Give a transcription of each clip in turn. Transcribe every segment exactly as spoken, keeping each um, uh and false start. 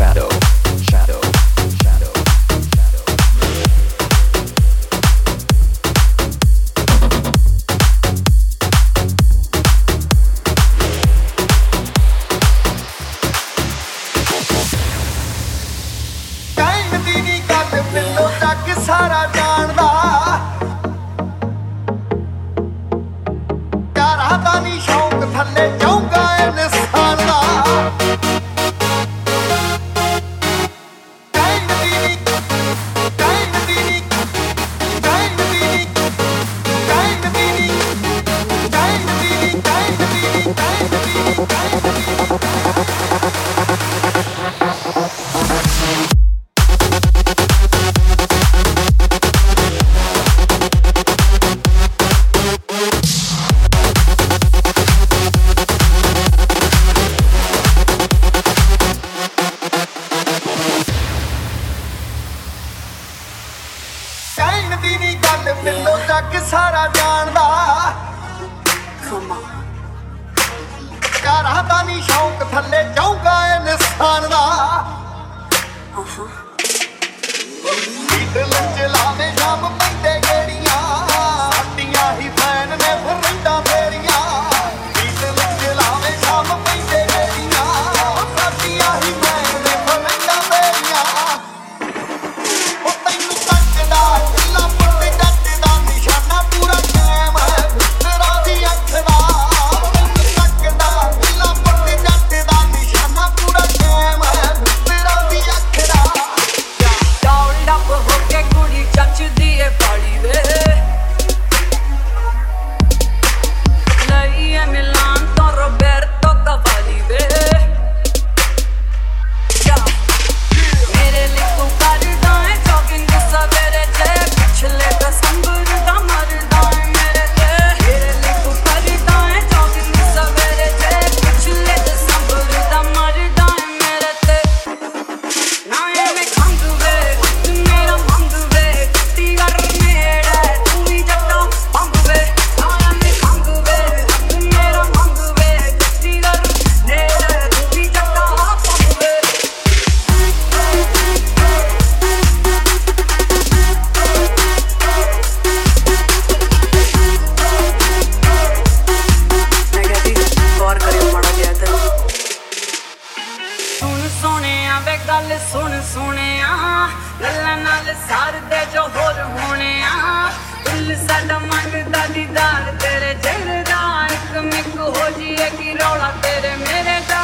shadow, shadow, shadow, shadow. ਕਹਿਣ ਦੀ ਨੀ ਗੱਲ ਮੈਨੂੰ ਜੱਗ ਸਾਰਾ ਜਾਣਦਾ ਯਾਰਾਂ ਦਾ ਨੀ ਸ਼ੌਂਕ ਥੱਲੇ ਜਾਊਗਾ ਇਨਸਾਨ ਦਾ ਕਹਿਣ ਦੀ ਨੀ ਕਹਿਣ ਦੀ ਨੀ ਕਹਿਣ ਦੀ ਨੀ ਕਹਿਣ ਦੀ ਨੀ ਕਹਿਣ ਦੀ ਨੀ ਕਹਿਣ ਦੀ ਨੀ ਕਹਿਣ ਦੀ ਨੀ ਕਹਿਣ ਦੀ ਕਹਿਣ ਦੀ ਨੀ ਗੱਲ ਮੈਨੂੰ ਜੱਗ ਸਾਰਾ ਜਾਣਦਾ ਯਾਰਾਂ ਦਾ ਨੀ ਸ਼ੌਂਕ ਥੱਲੇ ਜਾਊਗਾ ਇਨਸਾਨ ਦਾ ਗੀਤ ਲੱਚਲਾਵੇਂ ਸ਼ਾਮ ਪੈਂਦੇ ਗੇੜੀਆਂ ਸਾਡੀਆਂ ਹੀ ਫੈਨ ਨੇ ਫਰੰਡਾ ਮੇਰੀਆਂ ਗੀਤ ਲੱਚਲਾਵੇਂ ਸ਼ਾਮ ਪੈਂਦੇ ਗੇੜੀਆਂ ਸਾਡੀਆਂ ਹੀ ਫੈਨ ਨੇ ਫਰੰਡਾ ਮੇਰੀਆਂ ਉਹ ਤੈਨੂੰ ਤੱਕਦਾ ਕਿੱਲਾ ਪੱਟੇ ਜੱਟ ਦਾ ਨਿਸ਼ਾਨਾ ਪੂਰਾ ਕਾਇਮ ਹੈ ਤੇਰਾ ਦੀ ਅੱਖ ਦਾ ਤੈਨੂੰ ਤੱਕਦਾ ਕਿੱਲਾ ਪੱਟੇ ਜੱਟ ਦਾ ਨਿਸ਼ਾਨਾ ਪੂਰਾ ਕਾਇਮ ਹੈ ਤੇਰਾ ਦੀ ਅੱਖ ਦਾ ਡਾਊਨ ਅਪ ਹੋ ਕੇ ਕੁੜੀ ਚੱਚਦੀ ਏ ਪਾਲੀ ਵੇ ਲਈ ਏ ਮਿਲਾਨ ਤੋਂ ਰੋਬਰਟੋ ਕਵਾਲੀ ਵੇ ਮੇਰੇ ਲਈ ਤੂੰ ਕਰਦਾ ਏ ਜੋਗਿੰਗ ਸਵੇਰੇ ਜੇ ਪਿਛਲੇ ਦਸੰਬਰ ਦਾ ਮਰਦਾ ਏ ਮੇਰੇ ਲਈ ਮੇਰੇ ਲਈ ਤੂੰ ਕਰਦਾ ਏ ਜੋਗਿੰਗ ਸਵੇਰੇ ਜੇ ਪਿਛਲੇ ਦਸੰਬਰ ਦਾ ਮਰਦਾ ਏ ਮੇਰੇ ਤੇ ਨਾ ਐਵੇਂ ਖੰਗ ਵੇ ਤੂੰ ਮੇਰਾ ਮੰਗ ਵੇ ਟੀ ਕਰ ਮੇੜਾ ਤੂੰ ਵੀ ਜੱਟਾ ਪੰਗ ਵੇ ਨਾ ਐਵੇਂ ਖੰਗ ਵੇ ਤੂੰ ਮੇਰਾ ਮੰਗ ਵੇ ਟੀ ਕਰ ਮੇੜਾ ਤੂੰ ਵੀ ਜੱਟਾ ਪੰਗ ਵੇ ਗੌਰ ਕਰਿਓ ਮਾੜਾ ਜਿਹਾ ਇੱਧਰ ਸੁਣ ਸੋਹਣਿਆ ਵੇ ਗੱਲ ਸੁਣ ਸੋਹਣਿਆ ਗੱਲਾਂ ਨਾਲ ਸਾਰਦੇ ਜੋ ਹੋਰ ਹੋਣਿਆ ਦਿਲ ਸਾਡਾ ਮੰਗਦਾ ਦੀਦਾਰ ਤੇਰੇ ਚਿਹਰੇ ਦਾ ਇੱਕ ਮਿੱਕ ਹੋ ਜੀਏ ਕਿ ਰੌਲਾ ਤੇਰੇ ਮੇਰੇ ਦਾ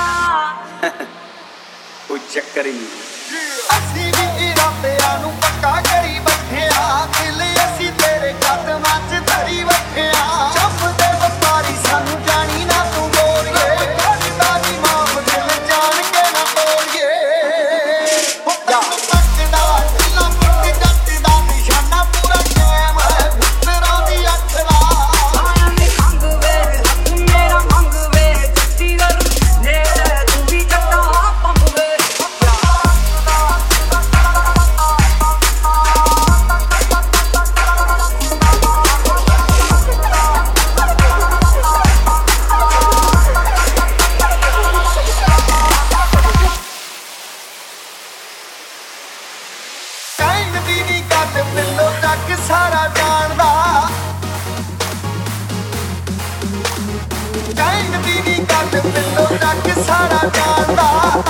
ਕੋਈ ਚੱਕਰ ਹੀ ਨਹੀਂ। ਅਸੀਂ ਵੀ ਇਰਾਦਿਆਂ ਨੂੰ ਪੱਕਾ ਕਰੀ ਬੈਠਿਆ ਦਿਲ ਅਸੀਂ ਤੇਰੇ ਕਦਮਾਂ 'ਚ ਧਰੀ ਬੈਠਿਆ ਜੱਫ ਦੇ ਵਪਾਰੀ ਸਾਨੂੰ ਜਾਣੀ ਨਾ ਤੂੰ ਗੋਰੀਏ ਕਰਦਾ ਨੀ ਮਾਫ ਦਿਲ ਜਾਣ ਕੇ ਨਾ ਤੋੜੀਏ ਉਹ ਤੈਨੂੰ ਤੱਕਦਾ ਕਿੱਲਾ ਪੱਟੇ ਜੱਟ ਦਾ ਨਿਸ਼ਾਨਾ ਪੂਰਾ ਕਾਇਮ ਹੈ ਤੇਰਾ ਦੀ ਅੱਖ ਦਾ ਆਵੇਂ ਖੰਗ ਵੇ ਤੂੰ ਮੇਰਾ ਮੰਗ ਵੇ ਜੱਟੀ ਕਰ ਨੇੜੇ ਤੂੰ ਵੀ ਜੱਟਾ ਪੰਗ ਵੇ ਕਹਿਣ ਦੀ ਨੀ ਗੱਲ ਮੈਨੂੰ ਜੱਗ ਸਾਰਾ ਜਾਣਦਾ ਕਹਿਣ ਦੀ ਨੀ ਗੱਲ ਮੈਨੂੰ ਜੱਗ ਸਾਰਾ ਜਾਣਦਾ